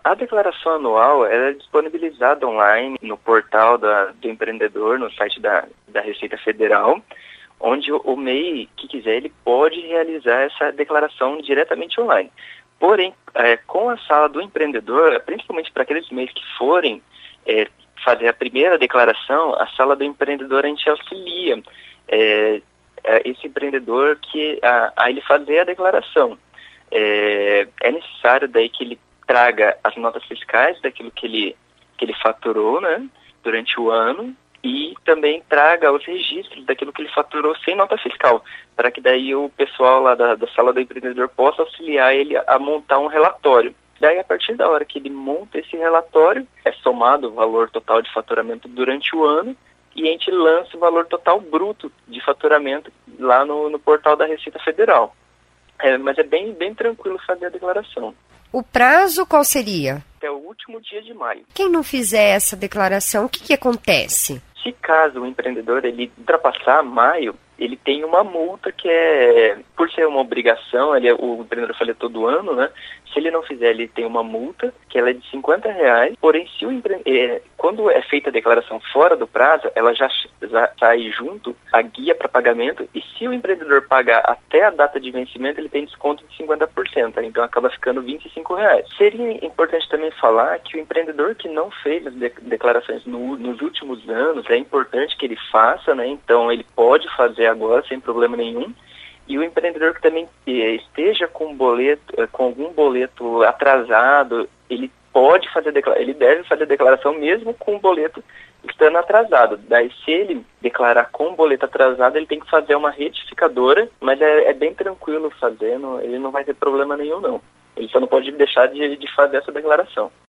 A declaração anual ela é disponibilizada online no portal do empreendedor, no site da Receita Federal, onde o MEI que quiser ele pode realizar essa declaração diretamente online. Porém, com a sala do empreendedor, principalmente para aqueles MEIs que forem fazer a primeira declaração, a sala do empreendedor a gente auxilia esse empreendedor a ele fazer a declaração. É necessário daí que ele traga as notas fiscais daquilo que ele faturou, né, durante o ano, e também traga os registros daquilo que ele faturou sem nota fiscal, para que daí o pessoal lá da sala do empreendedor possa auxiliar ele a montar um relatório. Daí, a partir da hora que ele monta esse relatório, é somado o valor total de faturamento durante o ano e a gente lança o valor total bruto de faturamento lá no portal da Receita Federal. Mas é bem tranquilo fazer a declaração. O prazo qual seria? É o último dia de maio. Quem não fizer essa declaração, o que acontece? Se caso o empreendedor ele ultrapassar maio, ele tem uma multa que por ser uma obrigação, o empreendedor faz todo ano, né? Se ele não fizer, ele tem uma multa, que ela é de R$50, porém, quando é feita a declaração fora do prazo, ela já sai junto a guia para pagamento, e se o empreendedor pagar até a data de vencimento, ele tem desconto de 50%, então acaba ficando R$25. Seria importante também falar que o empreendedor que não fez as declarações nos últimos anos, é importante que ele faça, né? Então ele pode fazer agora sem problema nenhum. E o empreendedor que também esteja com algum boleto atrasado, ele deve fazer a declaração mesmo com o boleto estando atrasado. Daí, se ele declarar com o boleto atrasado, ele tem que fazer uma retificadora, mas é bem tranquilo fazendo, ele não vai ter problema nenhum, não. Ele só não pode deixar de fazer essa declaração.